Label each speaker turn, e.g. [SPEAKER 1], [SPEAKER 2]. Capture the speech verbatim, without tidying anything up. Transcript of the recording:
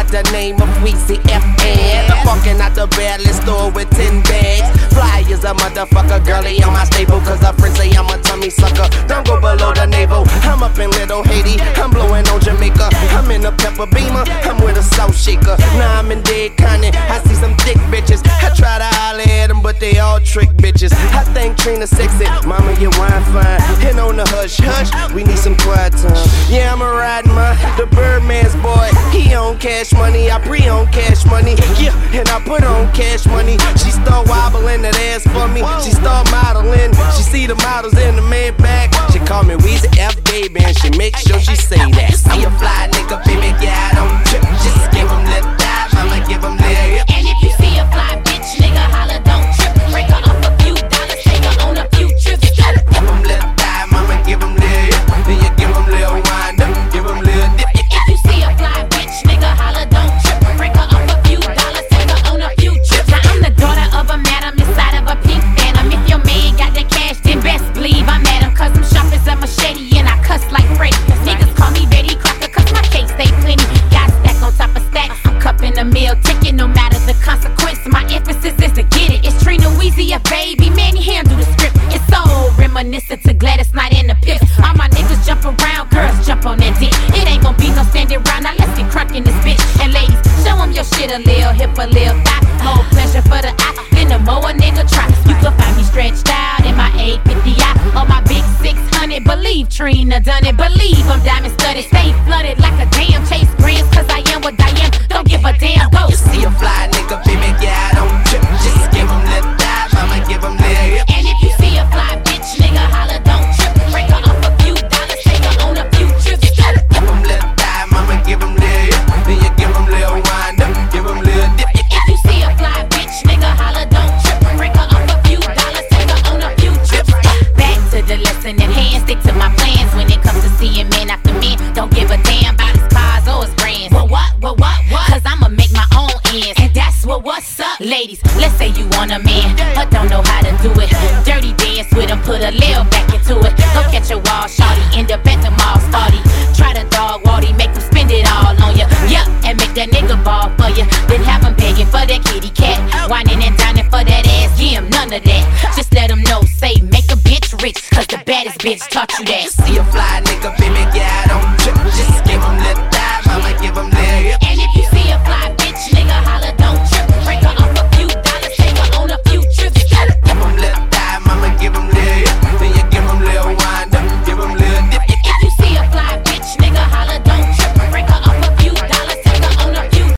[SPEAKER 1] the name of Weezy F N. I'm walking out the barrel store with ten bags. Fly as a motherfucker, girlie on my staple. Cause her friends say I'm a tummy sucker. Don't go below the navel. I'm up in Little Haiti, I'm blowing on Jamaica. I'm in a pepper beamer, I'm with a salt shaker. Now I'm in dead Connie, I see some thick bitches. I try to holler at them, but they all trick bitches. I think Trina sexy, mama you wine fine. And on the hush hush, we need some quiet time. Yeah, I'm a riding my, the Birdman's boy. He on cash money, I pre-on cash money. Yeah, and I put on cash money. She start wobbling that ass for me. She start modeling, she see the models in the man back. She call me Weezy F baby, and she make sure she say that. I'm a fly nigga, baby, get out